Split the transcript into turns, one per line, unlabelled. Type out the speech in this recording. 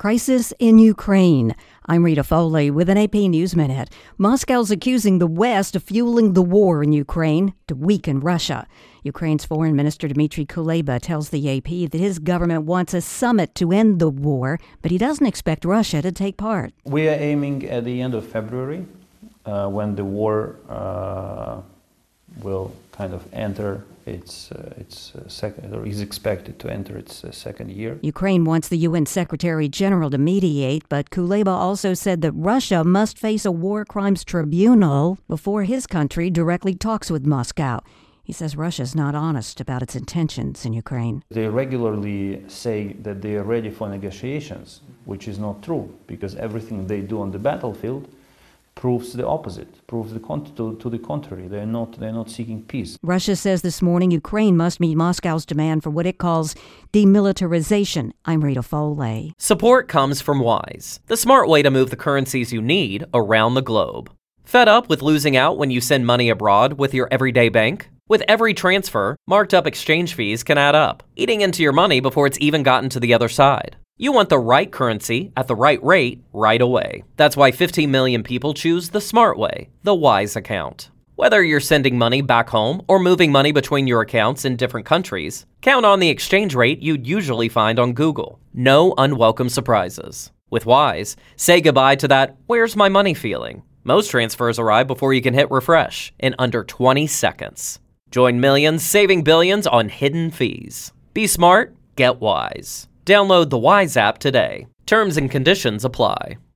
Crisis in Ukraine. I'm Rita Foley with an AP News Minute. Moscow's accusing the West of fueling the war in Ukraine to weaken Russia. Ukraine's Foreign Minister Dmitry Kuleba tells the AP that his government wants a summit to end the war, but he doesn't expect Russia to take part.
We are aiming at the end of February, when the war will kind of enter its second, or is expected to enter its second year.
Ukraine wants the UN Secretary General to mediate, but Kuleba also said that Russia must face a war crimes tribunal before his country directly talks with Moscow. He says Russia's not honest about its intentions in Ukraine.
They regularly say that they are ready for negotiations, which is not true, because everything they do on the battlefield proves the opposite, proves to the contrary. They're not seeking peace.
Russia says this morning Ukraine must meet Moscow's demand for what it calls demilitarization. I'm Rita Foley.
Support comes from Wise, the smart way to move the currencies you need around the globe. Fed up with losing out when you send money abroad with your everyday bank? With every transfer, marked up exchange fees can add up, eating into your money before it's even gotten to the other side. You want the right currency at the right rate right away. That's why 15 million people choose the smart way, the Wise account. Whether you're sending money back home or moving money between your accounts in different countries, count on the exchange rate you'd usually find on Google. No unwelcome surprises. With Wise, say goodbye to that "where's my money" feeling. Most transfers arrive before you can hit refresh in under 20 seconds. Join millions saving billions on hidden fees. Be smart, get Wise. Download the Wise app today. Terms and conditions apply.